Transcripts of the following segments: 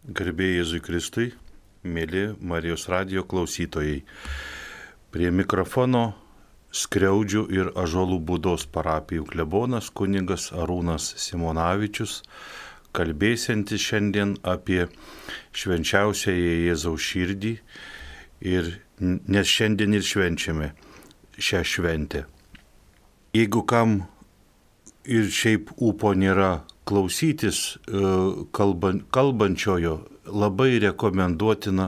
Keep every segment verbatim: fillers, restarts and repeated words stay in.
Garbė Jėzui Kristui, mėly Marijos radijo klausytojai. Prie mikrofono Skriaudžių ir Ąžuolų Būdos parapijų klebonas kunigas Arūnas Simonavičius, kalbėsiantis šiandien apie švenčiausiąją Jėzaus širdį, ir, nes šiandien ir švenčiame šią šventę. Jeigu kam ir šiaip ūpo nėra klausytis kalban, kalbančiojo, labai rekomenduotina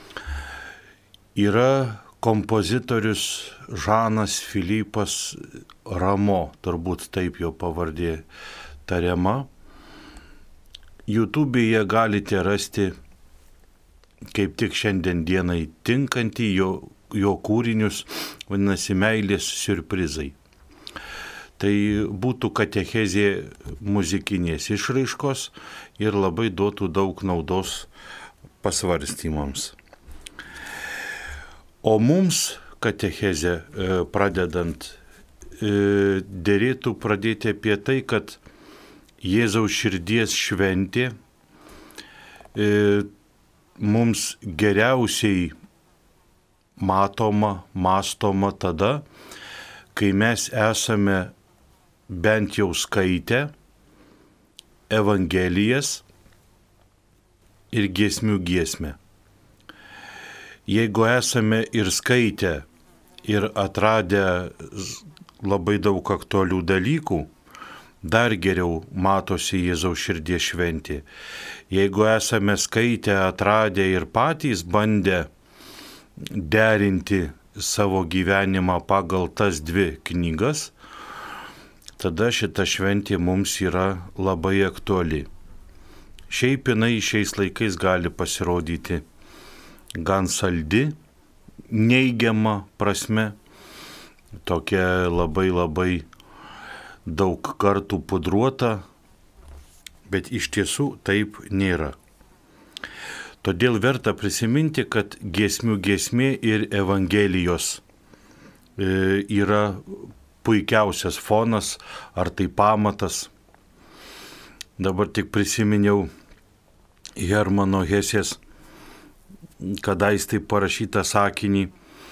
yra kompozitorius Žanas Filipas Ramo, turbūt taip jo pavardė tariama. YouTube'e galite rasti kaip tik šiandien dienai tinkantį jo, jo kūrinius, vadinasi meilės siurprizai. Tai būtų katechezė muzikinės išraiškos ir labai duotų daug naudos pasvarstymams. O mums katechezę pradedant derėtų pradėti apie tai, kad Jėzaus širdies šventė mums geriausiai matoma, mąstoma tada, kai mes esame bent jau skaitę Evangelijas ir giesmių giesmę. Jeigu esame ir skaitę ir atradę labai daug aktualių dalykų, dar geriau matosi Jėzaus širdies šventė. Jeigu esame skaitę, atradę ir patys bandę derinti savo gyvenimą pagal tas dvi knygas, tada šita šventė mums yra labai aktuali. Šiaip jinai šiais laikais gali pasirodyti gan saldi, neigiama prasme, tokia labai labai daug kartų pudruota, bet iš tiesų taip nėra. Todėl verta prisiminti, kad giesmių giesmė ir Evangelijos yra puikiausias fonas, ar tai pamatas. Dabar tik prisiminiau Hermano Hesės, kadais taip parašytą sakinį,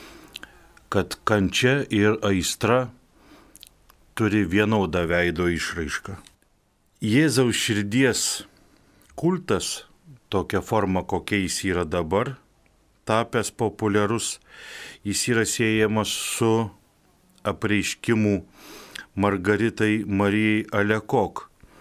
kad kančia ir aistra turi vienodą veido išraišką. Jėzaus širdies kultas, tokia forma, kokia jis yra dabar, tapęs populiarus, jis yra siejamas su apreiškimų Margaritai Marijai Alekok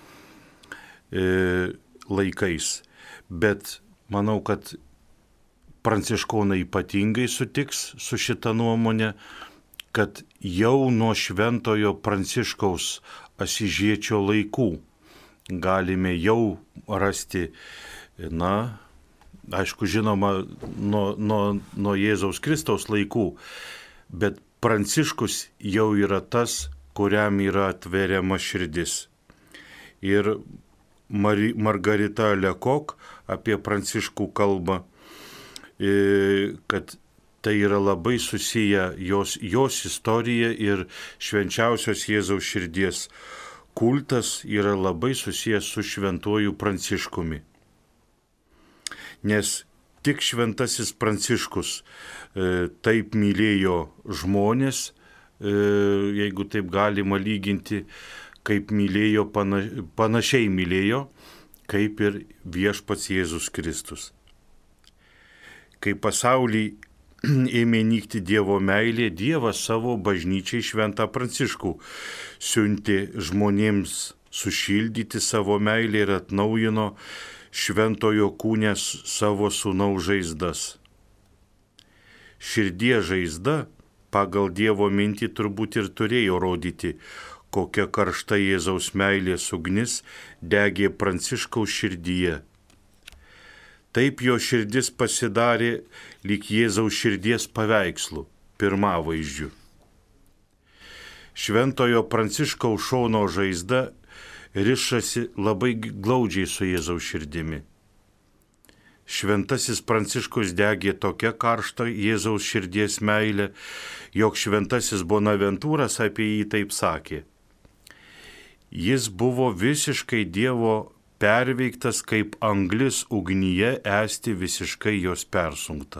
e, laikais. Bet manau, kad pranciškonai ypatingai sutiks su šita nuomonė, kad jau nuo šventojo Pranciškaus Asyžiečio laikų galime jau rasti, na, aišku, žinoma, nuo, nuo, nuo Jėzaus Kristaus laikų, bet Pranciškus jau yra tas, kuriam yra atveriama širdis. Ir Mari, Margarita Alekok apie Pranciškų kalba, kad tai yra labai susiję jos, jos istorija ir švenčiausios Jėzaus širdies kultas yra labai susijęs su šventuoju Pranciškumi. Nes tik šventasis Pranciškus e, taip mylėjo žmonės, e, jeigu taip galima lyginti, kaip mylėjo, pana, panašiai mylėjo, kaip ir viešpats Jėzus Kristus. Kai pasaulį ėmė nykti Dievo meilė, Dievas savo bažnyčiai šventą Pranciškų siuntė žmonėms sušildyti savo meilę ir atnaujino šventojo kūnės savo sūnaus žaizdas. Širdies žaizda pagal Dievo mintį turbūt ir turėjo rodyti, kokia karšta Jėzaus meilės ugnis degė Pranciškaus širdyje. Taip jo širdis pasidarė lyg Jėzaus širdies paveikslų, pirmavaizdžių. Šventojo Pranciškaus šono žaizda rišasi labai glaudžiai su Jėzaus širdimi. Šventasis Pranciškus degė tokia karšta Jėzaus širdies meilė, jog šventasis Bonaventūras apie jį taip sakė. Jis buvo visiškai Dievo perveiktas kaip anglis ugnyje esti visiškai jos persunkta.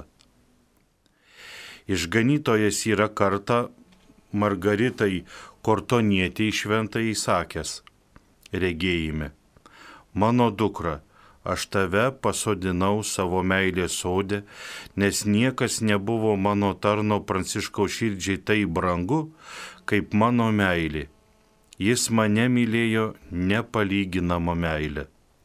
Išganytojas yra kartą Margaritai Kortonietei šventai įsakęs regėjime: mano dukra, aš tave pasodinau savo meilės sode, nes niekas nebuvo mano tarno Pranciškaus širdžiai taip brangu, kaip mano meilė. Jis mane mylėjo nepalyginamą meilę.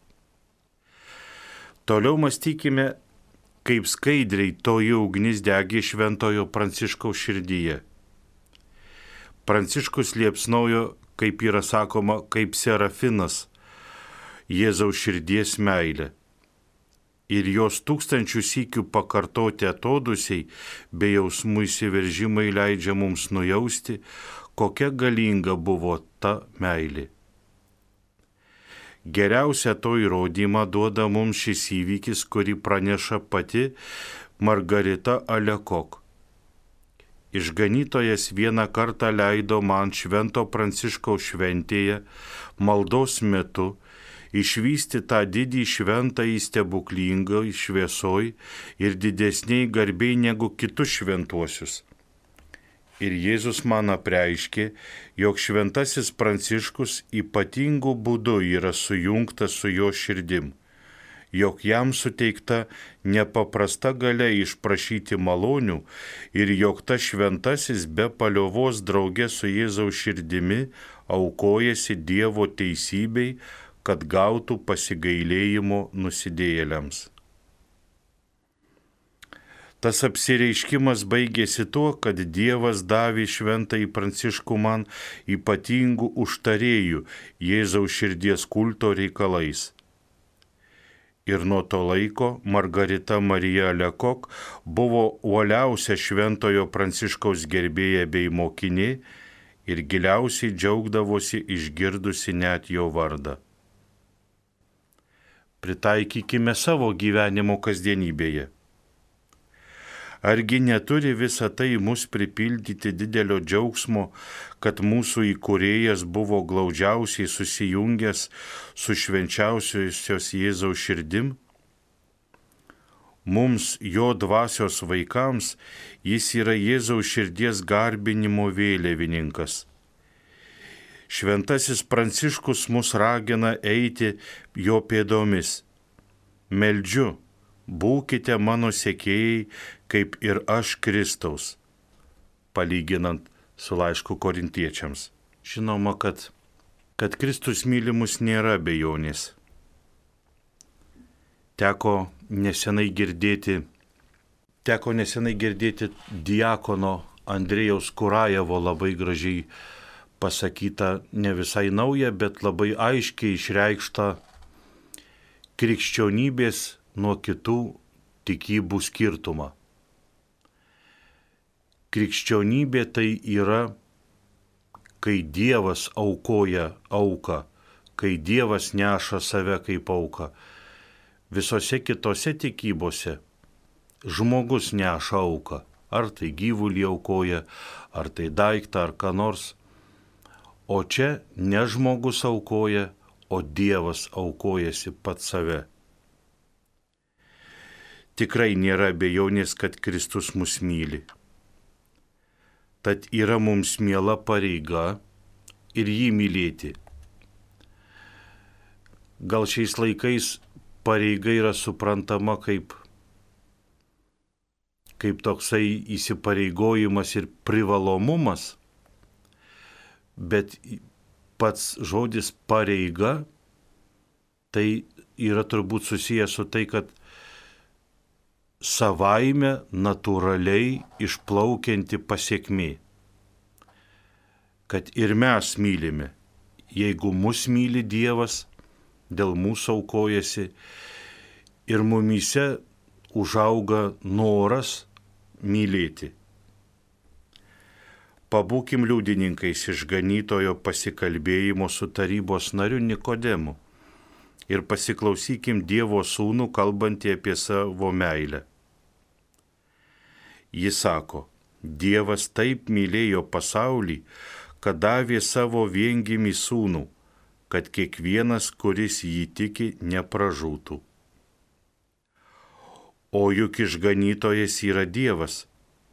Toliau mąstykime, kaip skaidriai toji ugnis degė šventojo Pranciškaus širdyje. Pranciškus liepsnojo, kaip yra sakoma, kaip serafinas, Jėzaus širdies meilė. Ir jos tūkstančių sykių pakartoti atodusiai bei jausmų įsiveržimai leidžia mums nujausti, kokia galinga buvo ta meilė. Geriausia to įrodymą duoda mums šis įvykis, kurį praneša pati Margarita Alekok. Išganytojas vieną kartą leido man švento Pranciškaus šventėje maldos metu išvysti tą didį šventąjį stebuklingą šviesoj ir didesniai garbiai negu kitus šventuosius. Ir Jėzus man apreiškė, jog šventasis Pranciškus ypatingų būdų yra sujungtas su jo širdim, jog jam suteikta nepaprasta galia išprašyti malonių ir jog tas šventasis be paliovos drauge su Jėzaus širdimi aukojasi Dievo teisybei, kad gautų pasigailėjimo nusidėjėliams. Tas apsireiškimas baigėsi tuo, kad Dievas davė šventąjį Pranciškų man ypatingų užtarėjų Jėzaus širdies kulto reikalais. Ir nuo to laiko Margarita Marija Alekok buvo uoliausia šventojo Pranciškaus gerbėja bei mokinė ir giliausiai džiaugdavosi išgirdusi net jo vardą. Pritaikykime savo gyvenimo kasdienybėje. Argi neturi visa tai mus pripildyti didelio džiaugsmo, kad mūsų įkūrėjas buvo glaudžiausiai susijungęs su švenčiausiosios Jėzaus širdim? Mums, jo dvasios vaikams, jis yra Jėzaus širdies garbinimo vėliavininkas. Šventasis Pranciškus mus ragina eiti jo pėdomis. Meldžiu, būkite mano sekėjai, kaip ir aš Kristaus, palyginant su laišku korintiečiams. Žinoma, kad, kad Kristus mylimus nėra abejonės. Teko nesenai girdėti, teko nesenai girdėti diakono Andrėjaus Kurajevo labai gražiai pasakytą, ne visai naują, bet labai aiškiai išreikštą krikščionybės nuo kitų tikybų skirtumą. Krikščionybė tai yra, kai Dievas aukoja auką, kai Dievas neša save kaip auką. Visose kitose tikybose žmogus neša auką, ar tai gyvulį aukoja, ar tai daiktą, ar ką nors. O čia ne žmogus aukoja, o Dievas aukojasi pats save. Tikrai nėra abejonės, kad Kristus mus myli. Tad yra mums miela pareiga ir jį mylėti. Gal šiais laikais pareiga yra suprantama kaip, kaip toksai įsipareigojimas ir privalomumas, bet pats žodis pareiga tai yra turbūt susijęs su tai, kad savaime natūraliai išplaukianti pasiekmė, kad ir mes mylime. Jeigu mus myli Dievas, dėl mūsų aukojasi ir mumyse užauga noras mylėti. Pabūkim liudininkais išganytojo pasikalbėjimo su tarybos nariu Nikodemu ir pasiklausykim Dievo sūnų kalbantį apie savo meilę. Jis sako, Dievas taip mylėjo pasaulį, kad davė savo viengimį sūnų, kad kiekvienas, kuris jį tiki, nepražūtų. O juk išganytojas yra Dievas.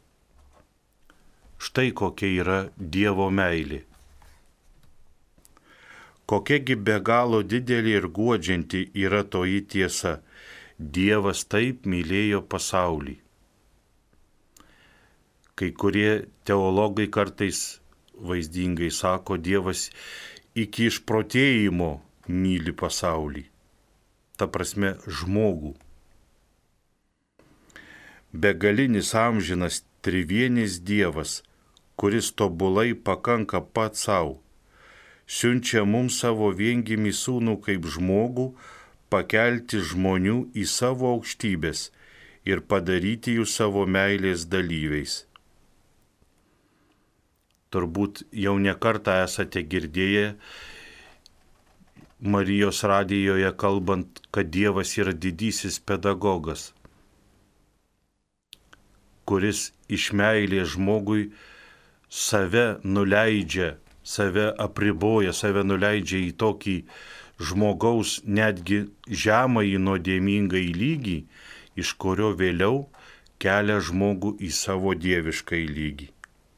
Štai kokia yra Dievo meilė. Kokiagi be galo didelė ir guodžianti yra toji tiesa. Dievas taip mylėjo pasaulį. Kai kurie teologai kartais vaizdingai sako, Dievas iki išprotėjimo myli pasaulį. Ta prasme, žmogų. Begalinis amžinas trivienis Dievas, kuris tobulai pakanka pats savo, siunčia mums savo viengimį sūnų kaip žmogų, pakelti žmonių į savo aukštybės ir padaryti jų savo meilės dalyviais. Turbūt jau ne kartą esate girdėję Marijos radijoje kalbant, kad Dievas yra didysis pedagogas, kuris iš meilės žmogui save nuleidžia, save apriboja, save nuleidžia į tokį žmogaus netgi žemąjį nuodėmingąjį lygį, iš kurio vėliau kelia žmogų į savo dieviškąjį lygį.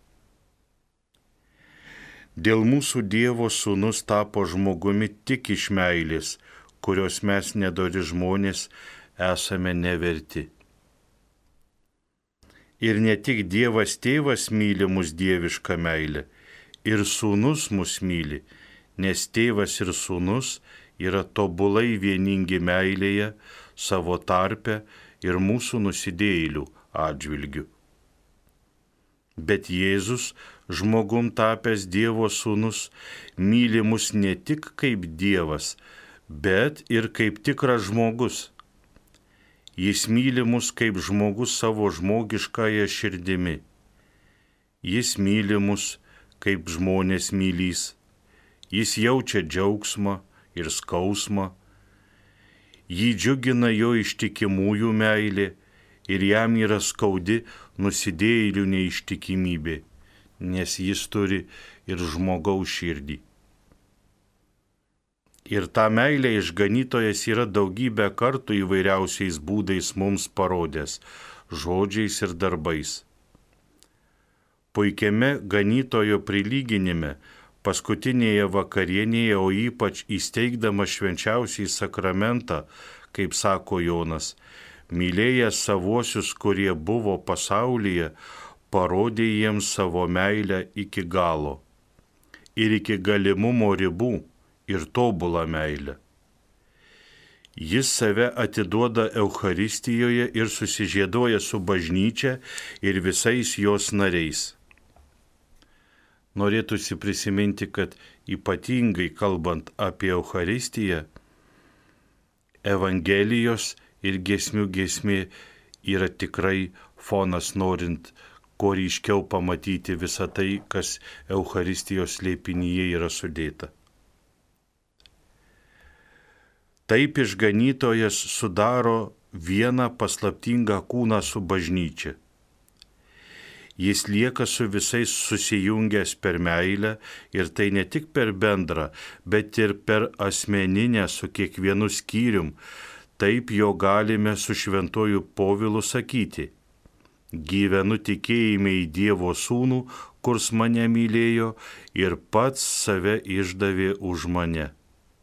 Dėl mūsų Dievo sūnus tapo žmogumi tik iš meilės, kurios mes nedori žmonės esame neverti. Ir ne tik Dievas tėvas myli mus dievišką meilę, ir sūnus mus myli, nes tėvas ir sūnus yra tobulai vieningi meilėje savo tarpe ir mūsų nusidėjėlių atžvilgiu. Bet Jėzus, žmogum tapęs Dievo sūnus, myli mus ne tik kaip Dievas, bet ir kaip tikras žmogus. Jis myli mus kaip žmogus savo žmogiškąją širdimi. Jis myli mus kaip žmonės mylys. Jis jaučia džiaugsmą ir skausmą. Jį džiugina jo ištikimųjų meilė ir jam yra skaudi nusidėjėlių neištikimybė, nes jis turi ir žmogaus širdį. Ir tą meilę išganytojas yra daugybę kartų įvairiausiais būdais mums parodęs, žodžiais ir darbais. Puikiame ganytojo prilyginime, paskutinėje vakarienėje, o ypač įsteigdama švenčiausiąjį sakramentą, kaip sako Jonas, mylėjęs savuosius, kurie buvo pasaulyje, parodė jiems savo meilę iki galo ir iki galimumo ribų ir tobulą meilę. Jis save atiduoda Eucharistijoje ir susižiedoja su bažnyčia ir visais jos nariais. Norėtųsi prisiminti, kad ypatingai kalbant apie Eucharistiją, Evangelijos ir giesmių giesmė yra tikrai fonas, norint kuo ryškiau pamatyti visą tai, kas Eucharistijos slėpinyje yra sudėta. Taip išganytojas sudaro vieną paslaptingą kūną su bažnyčia. Jis lieka su visais susijungęs per meilę ir tai ne tik per bendrą, bet ir per asmeninę su kiekvienu skyrium. Taip jo galime su šventuoju Povilu sakyti: gyvenu tikėjime į Dievo sūnų, kurs mane mylėjo ir pats save išdavė už mane.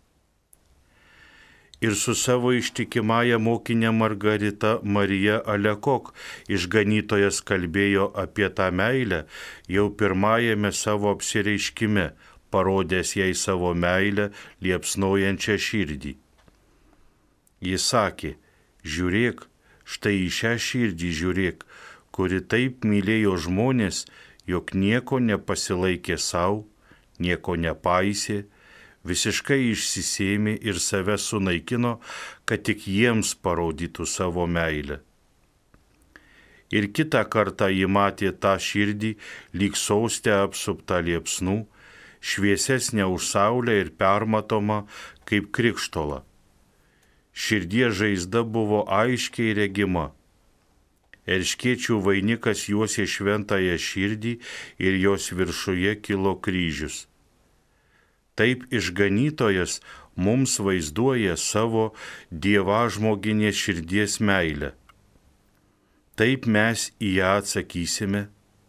Ir su savo ištikimąja mokinė Margarita Marija Alekok išganytojas kalbėjo apie tą meilę jau pirmajame savo apsireiškime, parodęs jai savo meilę liepsnojančią širdį. Jis sakė: žiūrėk, štai į šią širdį žiūrėk, kuri taip mylėjo žmonės, jog nieko nepasilaikė savo, nieko nepaisė, visiškai išsisėmė ir save sunaikino, kad tik jiems parodytų savo meilę. Ir kitą kartą ji matė tą širdį lyg sostę apsuptą liepsnų, šviesesnę už saulę ir permatomą kaip krikštola. Širdies žaizda buvo aiškiai regima. Erškėčių vainikas juosė šventąją širdį ir jos viršuje kilo kryžius. Taip išganytojas mums vaizduoja savo dievažmoginės širdies meilę. Taip mes į ją atsakysime.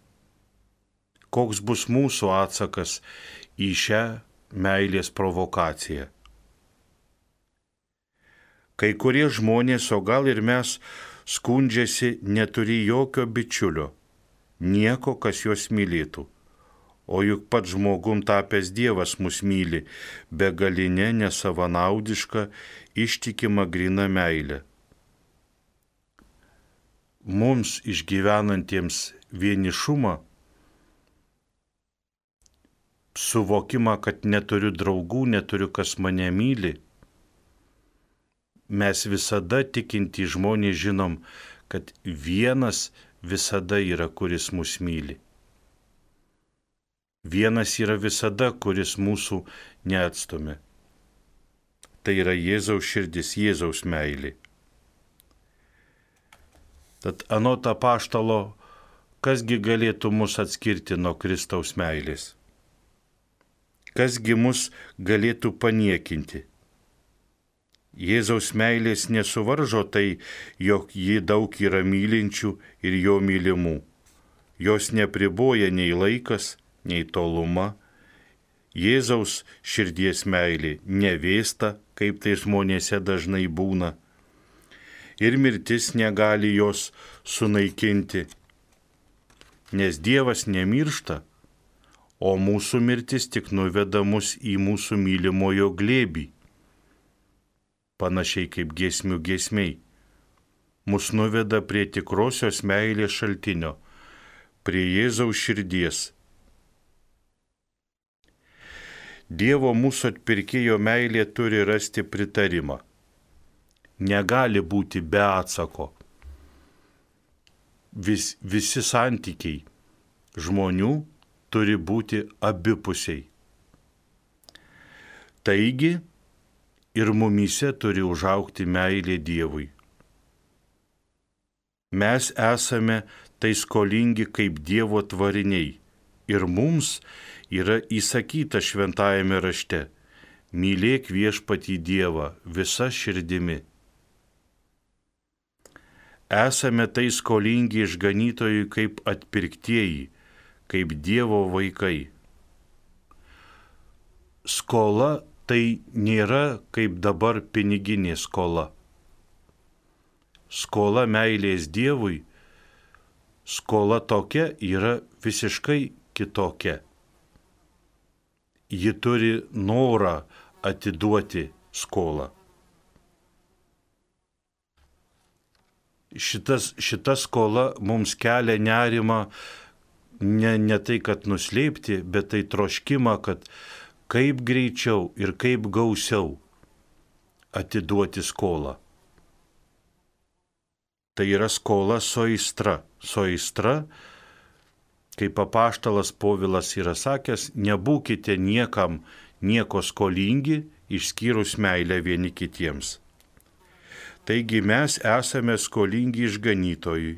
Koks bus mūsų atsakas į šią meilės provokaciją? Kai kurie žmonės, o gal ir mes, skundžiasi neturi jokio bičiulio, nieko, kas juos mylėtų. O juk pats žmogum tapęs Dievas mus myli, begalinė, nesavanaudiška, ištikima gryna meilė. Mums išgyvenantiems vienišumą, suvokimą, kad neturiu draugų, neturiu kas mane myli, mes visada tikintys žmonės žinom, kad vienas visada yra, kuris mus myli. Vienas yra visada, kuris mūsų neatstumia. Tai yra Jėzaus širdis, Jėzaus meilė. Tad anot apaštalo, kasgi galėtų mus atskirti nuo Kristaus meilės? Kasgi mus galėtų paniekinti? Jėzaus meilės nesuvaržo tai, jog ji daug yra mylinčių ir jo mylimų. Jos nepriboja nei laikas, nei toluma. Jėzaus širdies meilė nevėsta, kaip tai žmonėse dažnai būna. Ir mirtis negali jos sunaikinti. Nes Dievas nemiršta, o mūsų mirtis tik nuveda mus į mūsų mylimojo glėbį. Panašiai kaip giesmių giesmiai. Mus nuveda prie tikrosios meilės šaltinio, prie Jėzaus širdies. Dievo mūsų atpirkėjo meilė turi rasti pritarimą. Negali būti be atsako. Vis, visi santykiai žmonių turi būti abipusiai. Taigi, ir mumyse turi užaugti meilė Dievui. Mes esame tai skolingi kaip Dievo tvariniai ir mums yra įsakyta šventajame rašte: mylėk viešpatį Dievą visa širdimi. Esame tai skolingi išganytojui kaip atpirktieji, kaip Dievo vaikai. Skola tai nėra kaip dabar piniginė skola. Skola meilės Dievui, skola tokia yra visiškai kitokia. Ji turi norą atiduoti skolą. Šitas, šita skola mums kelia nerimą, ne, ne tai, kad nuslėpti, bet tai troškimą, kad kaip greičiau ir kaip gausiau atiduoti skolą. Tai yra skola su aistra. Su aistra, kaip apaštalas Povilas yra sakęs, nebūkite niekam nieko skolingi, išskyrus meilę vieni kitiems. Taigi mes esame skolingi išganytojui.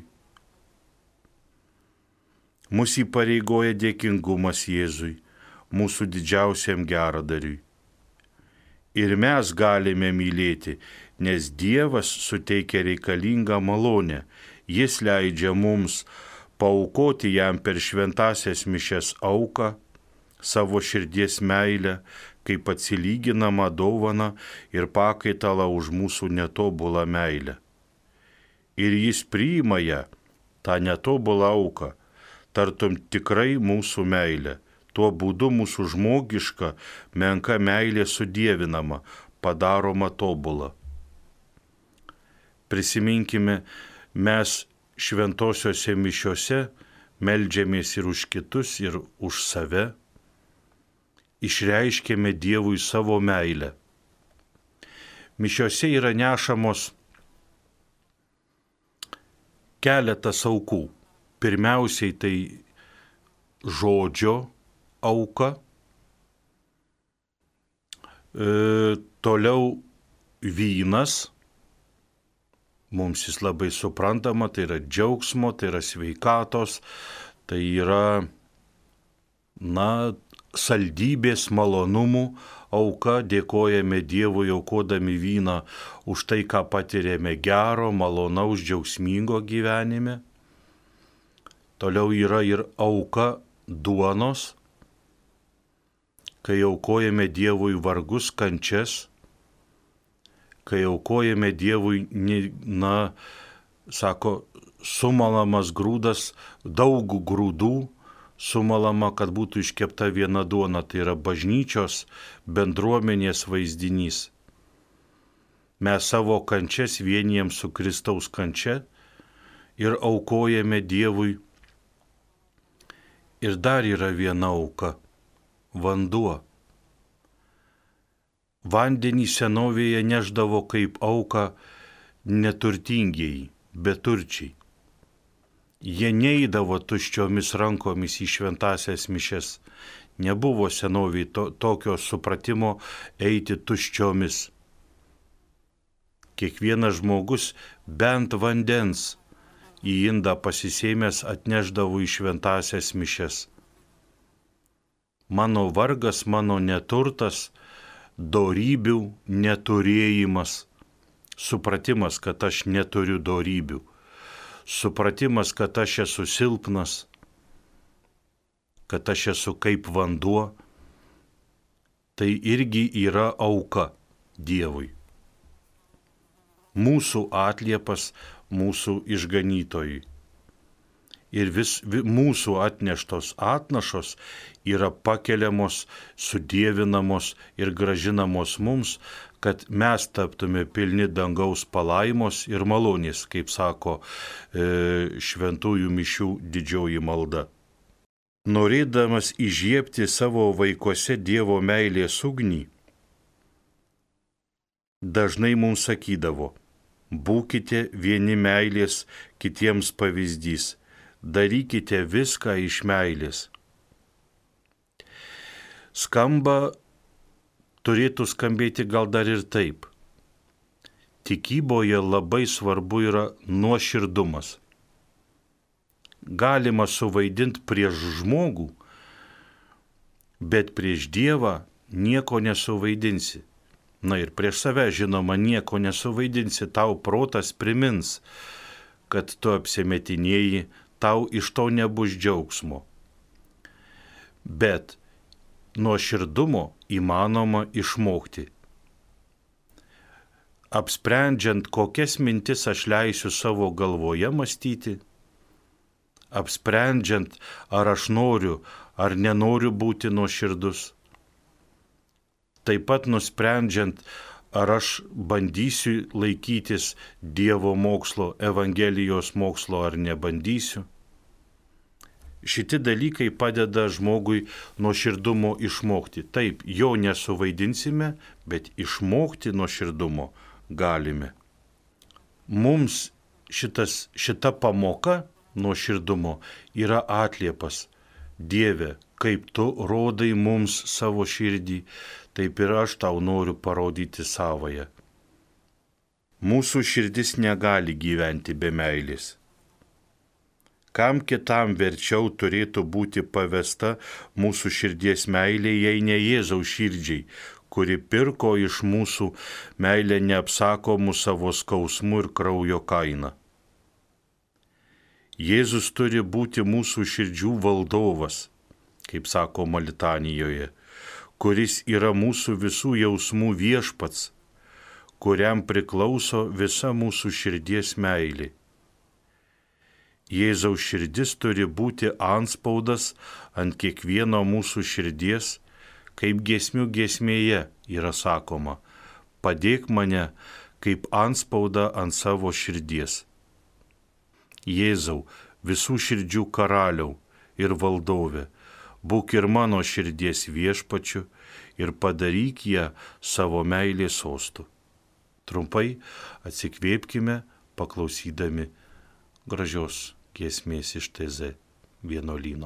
Mūsų įpareigoja dėkingumas Jėzui, mūsų didžiausiam geradariui. Ir mes galime mylėti, nes Dievas suteikia reikalingą malonę. Jis leidžia mums paaukoti jam per šventąsias mišias auką, savo širdies meilę, kaip atsilyginamą dovaną ir pakaitalą už mūsų netobulą meilę. Ir jis priima ją, tą netobulą auką, tartum tikrai mūsų meilė. Tuo būdu mūsų žmogiška, menka meilė sudievinama, padaroma tobula. Prisiminkime, mes šventosiuose mišiuose meldžiamės ir už kitus, ir už save. Išreiškėme Dievui savo meilę. Mišiuose yra nešamos keletas aukų. Pirmiausiai tai žodžio auka, e, toliau vynas, mums jis labai suprantama, tai yra džiaugsmo, tai yra sveikatos, tai yra, na, saldybės, malonumų auka, dėkojame Dievui aukodami vyną už tai, ką patiriame gero, malonaus, džiaugsmingo gyvenime. Toliau yra ir auka duonos, kai aukojame Dievui vargus, kančias, kai aukojame Dievui, na, sako, sumalamas grūdas, daug grūdų, sumalama, kad būtų iškepta viena duona, tai yra bažnyčios bendruomenės vaizdinys. Mes savo kančias vienijam su Kristaus kančia ir aukojame Dievui. Ir dar yra viena auka – vanduo. Vandenį senovėje neždavo kaip auką neturtingieji, beturčiai. Jie neįdavo tuščiomis rankomis į šventąsias mišes. Nebuvo senovėje to, tokio supratimo eiti tuščiomis. Kiekvienas žmogus bent vandens į indą pasisėmęs atneždavo į šventąsias mišes. Mano vargas, mano neturtas, dorybių neturėjimas, supratimas, kad aš neturiu dorybių, supratimas, kad aš esu silpnas, kad aš esu kaip vanduo, tai irgi yra auka Dievui. Mūsų atliepas mūsų išganytojui. Ir vis, vis mūsų atneštos atnašos yra pakeliamos, sudievinamos ir gražinamos mums, kad mes taptume pilni dangaus palaimos ir malonės, kaip sako e, šventųjų mišių didžioji malda. Norėdamas įžiebti savo vaikuose Dievo meilės ugnį, dažnai mums sakydavo: būkite vieni meilės kitiems pavyzdys, darykite viską iš meilės. Skamba, turėtų skambėti gal dar ir taip. Tikyboje labai svarbu yra nuoširdumas. Galima suvaidinti prieš žmogų, bet prieš Dievą nieko nesuvaidinsi. Na ir prieš save, žinoma, nieko nesuvaidinsi, tau protas primins, kad tu apsimetinėji, tau iš to nebus džiaugsmo. Bet nuoširdumo įmanoma išmokti. Apsprendžiant, kokias mintis aš leisiu savo galvoje mąstyti, apsprendžiant, ar aš noriu, ar nenoriu būti nuoširdus, taip pat nusprendžiant, ar aš bandysiu laikytis Dievo mokslo, Evangelijos mokslo, ar nebandysiu. Šitie dalykai padeda žmogui nuoširdumo išmokti. Taip, jo nesuvaidinsime, bet išmokti nuoširdumo galime. Mums šitas, šita pamoka nuoširdumo yra atliepas. Dieve, kaip tu rodai mums savo širdį, taip ir aš tau noriu parodyti savąją. Mūsų širdis negali gyventi be meilės. Kam kitam verčiau turėtų būti pavesta mūsų širdies meilė, jei ne Jėzaus širdžiai, kuri pirko iš mūsų meilę neapsakomų savo skausmų ir kraujo kainą. Jėzus turi būti mūsų širdžių valdovas, kaip sakoma litanijoje, kuris yra mūsų visų jausmų viešpats, kuriam priklauso visa mūsų širdies meilė. Jėzaus širdis turi būti antspaudas ant kiekvieno mūsų širdies, kaip giesmių giesmėje yra sakoma: padėk mane kaip antspaudą ant savo širdies. Jėzau, visų širdžių karaliau ir valdove, būk ir mano širdies viešpačiu ir padaryk ją savo meilės sostu. Trumpai atsikvėpkime, paklausydami gražios giesmės iš T Z vienuolyno.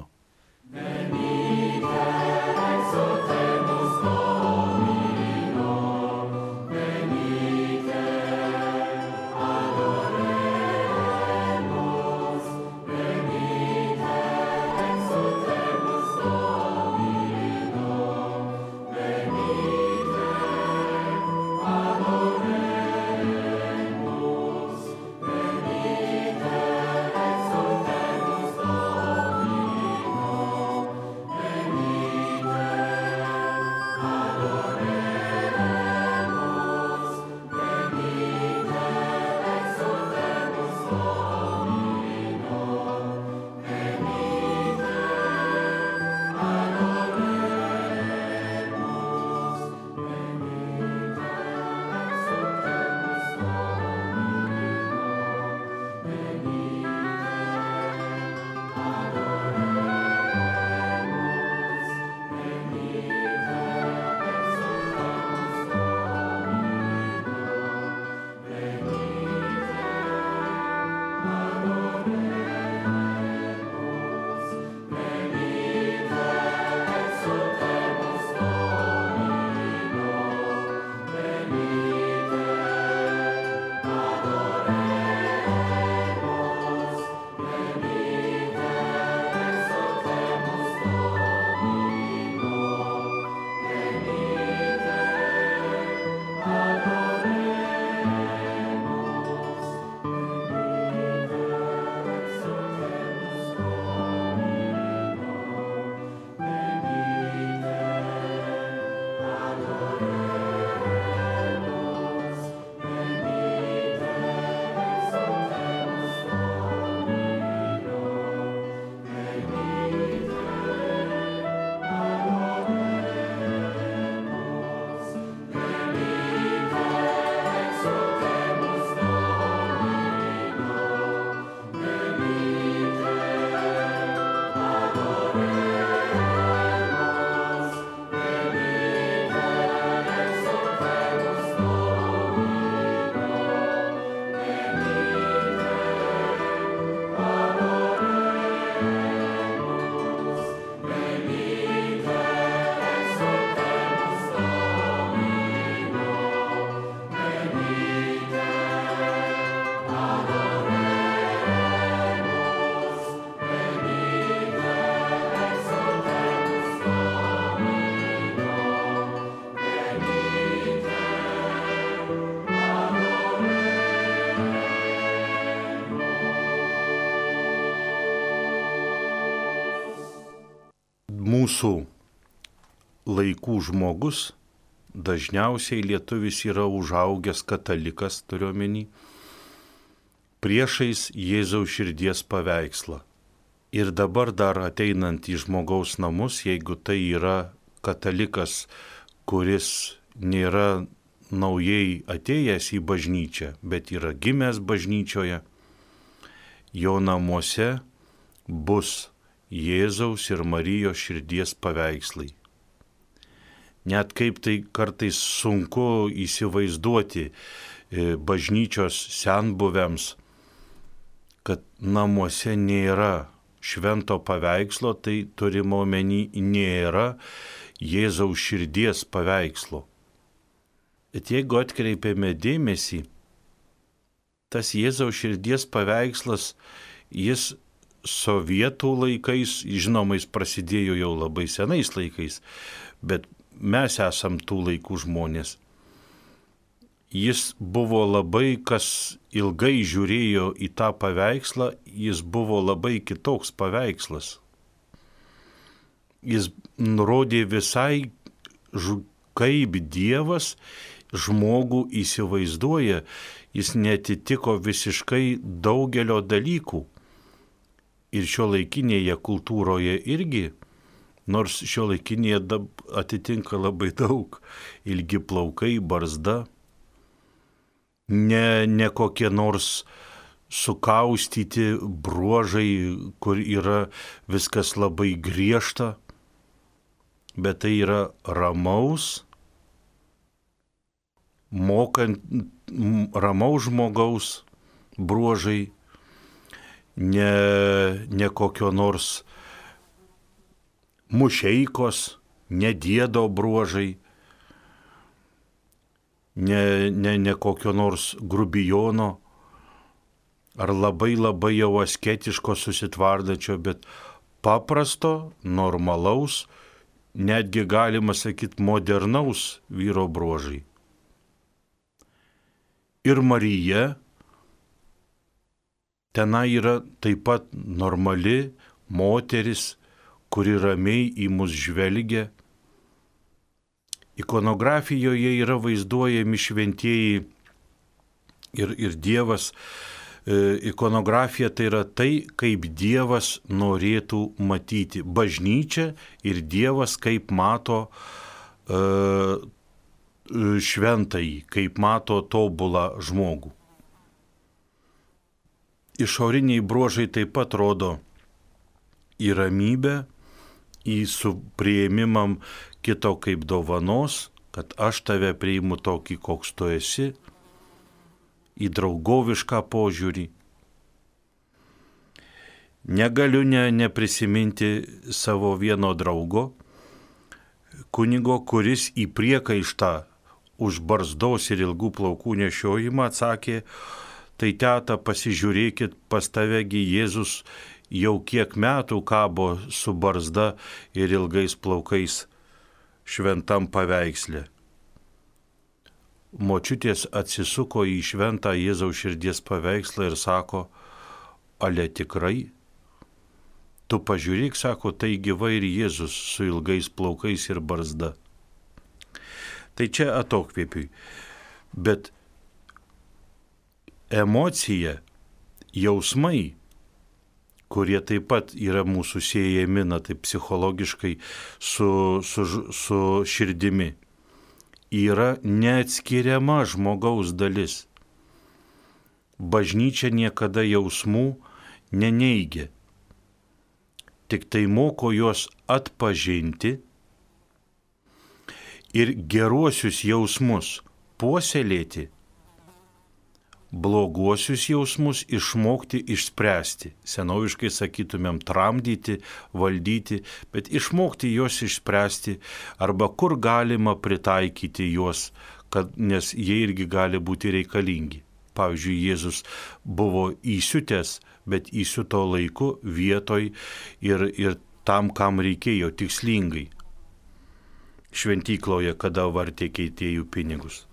mūsų laikų žmogus, dažniausiai lietuvis yra užaugęs katalikas, turiuomenį, priešais Jėzaus širdies paveikslą. Ir dabar dar ateinant į žmogaus namus, jeigu tai yra katalikas, kuris nėra naujai atėjęs į bažnyčią, bet yra gimęs bažnyčioje, jo namuose bus Jėzaus ir Marijos širdies paveikslai. Net kaip tai kartais sunku įsivaizduoti bažnyčios senbuviams, kad namuose nėra švento paveikslo, tai turimo omeny nėra Jėzaus širdies paveikslo. Bet jeigu atkreipiame dėmesį, tas Jėzaus širdies paveikslas, jis sovietų laikais, žinoma, jis prasidėjo jau labai senais laikais, bet mes esam tų laikų žmonės. Jis buvo labai, kas ilgai žiūrėjo į tą paveikslą, jis buvo labai kitoks paveikslas. Jis nurodė visai, kaip Dievas žmogų įsivaizduoja, jis netitiko visiškai daugelio dalykų. Ir šiuolaikinėje kultūroje irgi, nors šiuolaikinėje atitinka labai daug, ilgi plaukai, barzda, ne, ne kokie nors sukaustyti bruožai, kur yra viskas labai griežta, bet tai yra ramaus, mokant, ramaus žmogaus bruožai, ne, ne kokio nors mušeikos, ne diedo bruožai, ne, ne, ne kokio nors grubijono ar labai labai jau asketiško susitvardančio, bet paprasto, normalaus, netgi galima sakyti modernaus vyro bruožai. Ir Marija tenai yra taip pat normali moteris, kuri ramiai į mus žvelgia. Ikonografijoje yra vaizduojami šventieji ir, ir Dievas. E, ikonografija tai yra tai, kaip Dievas norėtų matyti bažnyčią ir Dievas kaip mato e, šventąjį, kaip mato tobulą žmogų. Išoriniai bruožai taip pat rodo į ramybę, į supriėmimam kito kaip dovanos, kad aš tave priimu tokį, koks tu esi, į draugovišką požiūrį. Negaliu ne, neprisiminti savo vieno draugo, kunigo, kuris į priekaištą už barzdos ir ilgų plaukų nešiojimą atsakė, tai teta, pasižiūrėkit, pas tavegi Jėzus jau kiek metų kabo su barzda ir ilgais plaukais šventam paveiksle. Močiutės atsisuko į šventą Jėzaus širdies paveikslą ir sako, ale tikrai? Tu pažiūrėk, sako, tai gyva ir Jėzus su ilgais plaukais ir barzda. Tai čia atokvėpiui. Bet emocija, jausmai, kurie taip pat yra mūsų siejami, na, taip psichologiškai su, su, su širdimi, yra neatskiriama žmogaus dalis. Bažnyčia niekada jausmų neneigia, tik tai moko juos atpažinti ir geruosius jausmus puoselėti, bloguosius jausmus išmokti išspręsti. Senoviškai sakytumėm tramdyti, valdyti, bet išmokti juos išspręsti arba kur galima pritaikyti juos, kad, nes jie irgi gali būti reikalingi. Pavyzdžiui, Jėzus buvo įsiutęs, bet įsiuto laiku, vietoj ir, ir tam, kam reikėjo tikslingai. Šventykloje, kada vartė keitėjų pinigus.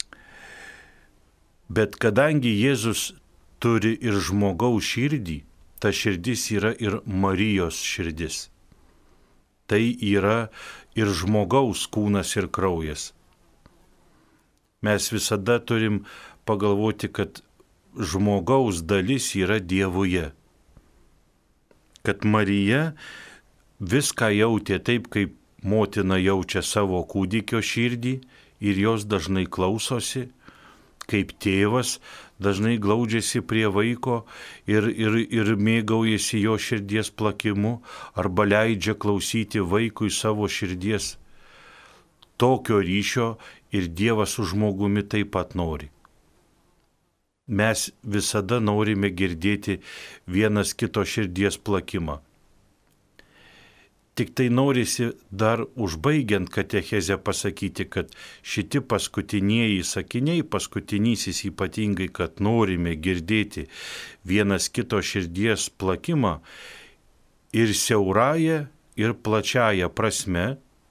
Bet kadangi Jėzus turi ir žmogaus širdį, ta širdis yra ir Marijos širdis. Tai yra ir žmogaus kūnas ir kraujas. Mes visada turim pagalvoti, kad žmogaus dalis yra Dievuje. Kad Marija viską jautė taip, kaip motina jaučia savo kūdikio širdį ir jos dažnai klausosi, kaip tėvas dažnai glaudžiasi prie vaiko ir, ir, ir mėgaujasi jo širdies plakimu arba leidžia klausyti vaikui savo širdies. Tokio ryšio ir Dievas su žmogumi taip pat nori. Mes visada norime girdėti vienas kito širdies plakimą. Tik tai norisi dar užbaigiant katechezę pasakyti, kad šiti paskutinieji sakiniai, paskutinysis ypatingai, kad norime girdėti vienas kito širdies plakimą ir siaurąją, ir plačiąją prasme.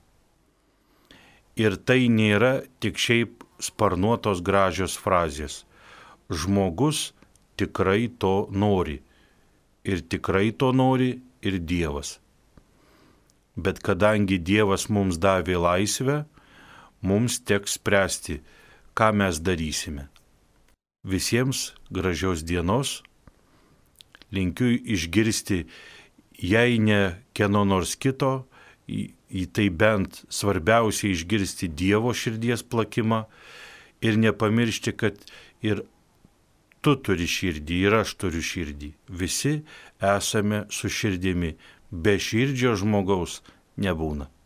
Ir tai nėra tik šiaip sparnuotos gražios frazės. Žmogus tikrai to nori. Ir tikrai to nori ir Dievas. Bet kadangi Dievas mums davė laisvę, mums teks spręsti, ką mes darysime. Visiems gražios dienos. Linkiu išgirsti, jei ne kieno nors kito, į, į tai bent svarbiausia išgirsti Dievo širdies plakimą ir nepamiršti, kad ir tu turi širdį, ir aš turiu širdį. Visi esame su širdimi. Be širdžio žmogaus nebūna.